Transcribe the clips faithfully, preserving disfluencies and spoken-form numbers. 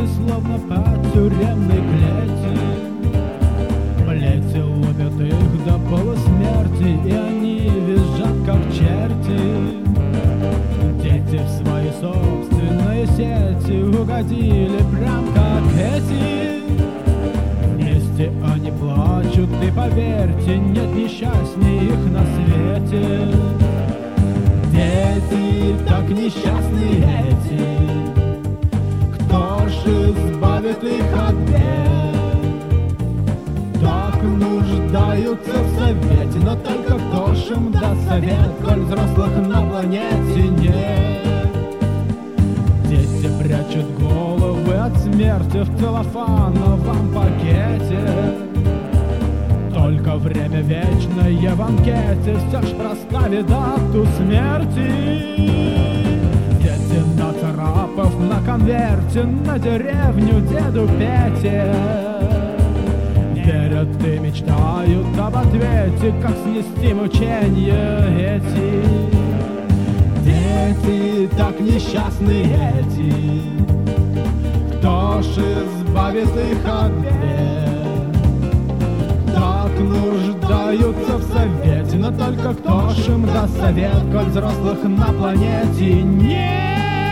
словно по тюремной клетке. Плети ловят их до полусмерти, и они визжат, как черти. Дети в свои собственные сети угодили прям как эти. Вместе они плачут, и поверьте, нет несчастней их на свете. Дети так несчастные эти, кто ж избавит их от бед? Так нуждаются в совете, но только кто ж им даст совет, коль взрослых на планете нет? Дети прячут головы от смерти в целлофановом пакете. Только время вечное в анкете все ж проставит дату смерти. Дети, нацарапав на конверте на деревню деду Пете, верят и мечтают об ответе, как снести мучения эти. Дети так несчастные эти, кто ж избавит их от бед? Так нуждаются в совете, но только кто ж им даст совет, коль взрослых на планете нет?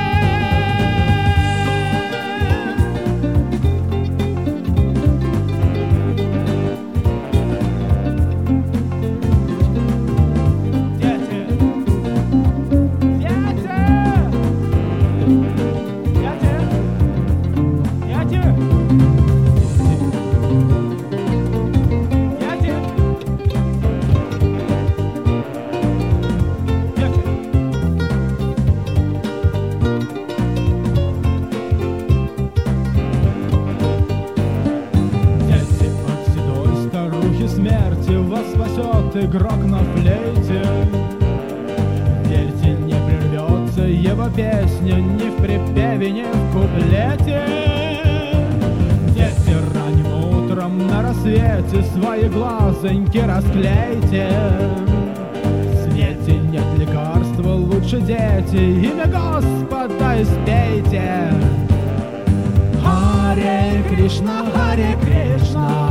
Смерти вас спасет игрок на флейте. Верьте, не прервется его песня ни в припеве, ни в куплете. Дети, ранним утром на рассвете свои глазоньки расклейте. В свете нет лекарства, лучше дети, имя Господа испейте. Харе Кришна, Харе Кришна,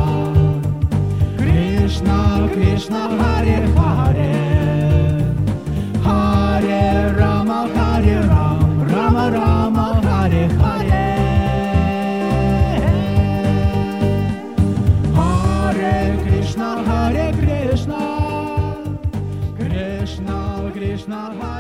Кришна, Кришна, Харе Харе, Харе Рама, Харе Рам, Рама Рама, Харе Харе, Харе Кришна, Харе Кришна, Кришна, Кришна, Харе.